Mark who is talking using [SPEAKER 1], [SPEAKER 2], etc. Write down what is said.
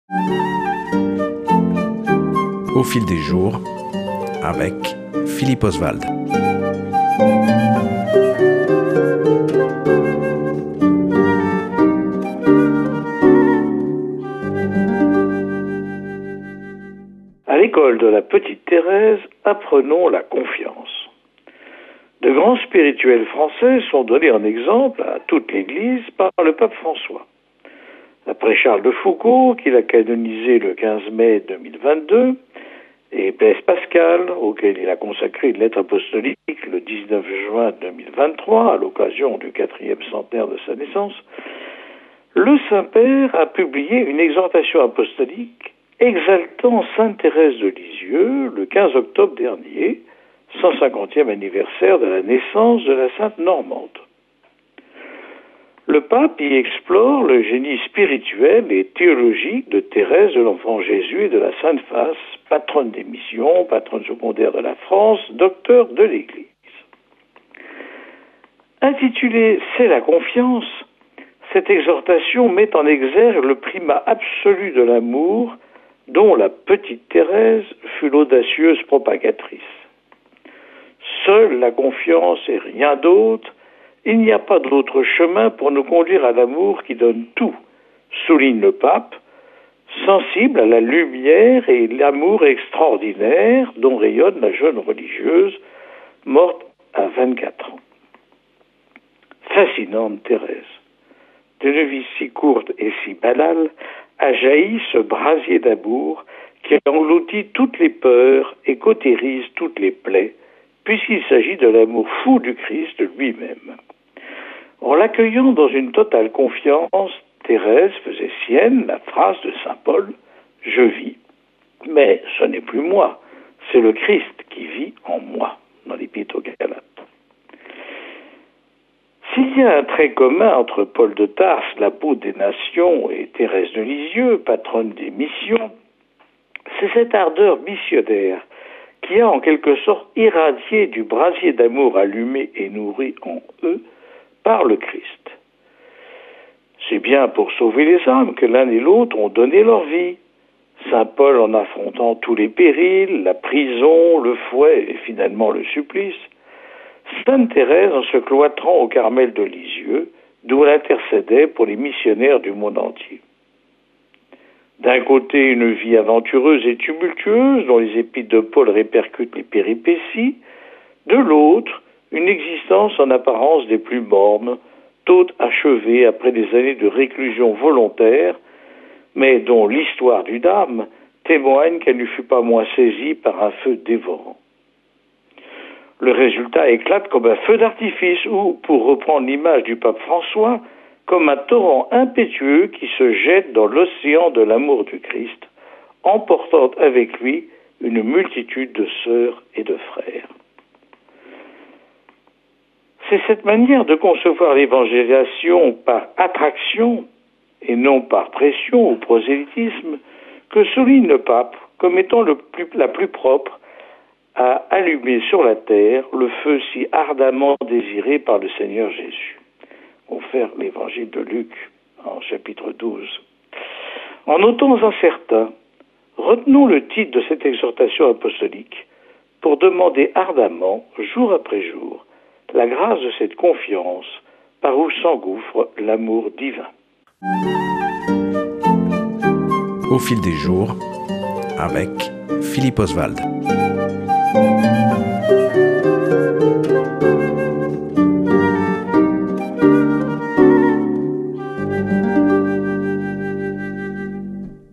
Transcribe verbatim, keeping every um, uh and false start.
[SPEAKER 1] Au fil des jours, avec Philippe Oswald.
[SPEAKER 2] À l'école de la petite Thérèse, apprenons la confiance. De grands spirituels français sont donnés en exemple à toute l'Église par le pape François. Après Charles de Foucauld, qu'il a canonisé le quinze mai deux mille vingt-deux, et Blaise Pascal, auquel il a consacré une lettre apostolique le dix-neuf juin deux mille vingt-trois, à l'occasion du quatrième centenaire de sa naissance, le Saint-Père a publié une exhortation apostolique exaltant Sainte Thérèse de Lisieux le quinze octobre dernier, cent cinquantième anniversaire de la naissance de la Sainte Normande. Le pape y explore le génie spirituel et théologique de Thérèse de l'Enfant Jésus et de la Sainte Face, patronne des missions, patronne secondaire de la France, docteur de l'Église. Intitulée « C'est la confiance », cette exhortation met en exergue le primat absolu de l'amour dont la petite Thérèse fut l'audacieuse propagatrice. Seule la confiance et rien d'autre. Il n'y a pas d'autre chemin pour nous conduire à l'amour qui donne tout, souligne le pape, sensible à la lumière et l'amour extraordinaire dont rayonne la jeune religieuse, morte à vingt-quatre ans. Fascinante Thérèse. D'une vie si courte et si banale, a jailli ce brasier d'amour qui engloutit toutes les peurs et cautérise toutes les plaies, puisqu'il s'agit de l'amour fou du Christ lui-même. En l'accueillant dans une totale confiance, Thérèse faisait sienne la phrase de saint Paul « Je vis, mais ce n'est plus moi, c'est le Christ qui vit en moi » dans l'Épître aux Galates. S'il y a un trait commun entre Paul de Tarse, l'apôtre des nations, et Thérèse de Lisieux, patronne des missions, c'est cette ardeur missionnaire qui a en quelque sorte irradié du brasier d'amour allumé et nourri en eux par le Christ. C'est bien pour sauver les âmes que l'un et l'autre ont donné leur vie. Saint Paul en affrontant tous les périls, la prison, le fouet et finalement le supplice. Sainte Thérèse en se cloîtrant au Carmel de Lisieux, d'où elle intercédait pour les missionnaires du monde entier. D'un côté, une vie aventureuse et tumultueuse dont les épîtres de Paul répercutent les péripéties, de l'autre, une existence en apparence des plus mornes, tôt achevée après des années de réclusion volontaire, mais dont l'histoire d'une âme témoigne qu'elle ne fut pas moins saisie par un feu dévorant. Le résultat éclate comme un feu d'artifice ou, pour reprendre l'image du pape François, comme un torrent impétueux qui se jette dans l'océan de l'amour du Christ, emportant avec lui une multitude de sœurs et de frères. C'est cette manière de concevoir l'évangélisation par attraction et non par pression ou prosélytisme que souligne le pape comme étant le plus, la plus propre à allumer sur la terre le feu si ardemment désiré par le Seigneur Jésus. Confère l'évangile de Luc en chapitre douze. En nos temps incertains, retenons le titre de cette exhortation apostolique pour demander ardemment, jour après jour, la grâce de cette confiance par où s'engouffre l'amour divin.
[SPEAKER 1] Au fil des jours, avec Philippe Oswald.